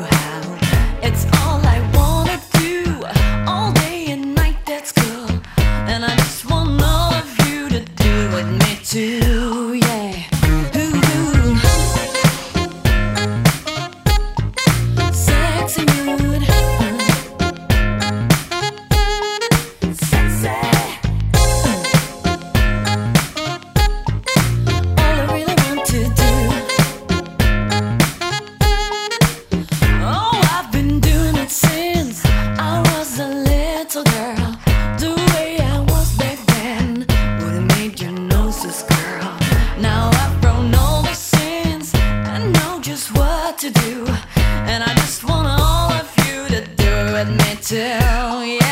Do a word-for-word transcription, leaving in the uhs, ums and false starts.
how. It's all I wanna do, all day and night, that's cool. And I just want all of you to do with me too, yeah. Ooh, ooh. Sexy mood, sexy. All I really want to do. Oh, I've been doing it since I was a little girl. The way I was back then would have made you noses curl. Now I've grown all the sins and know just what to do. And I just want all of you to do with me too, yeah.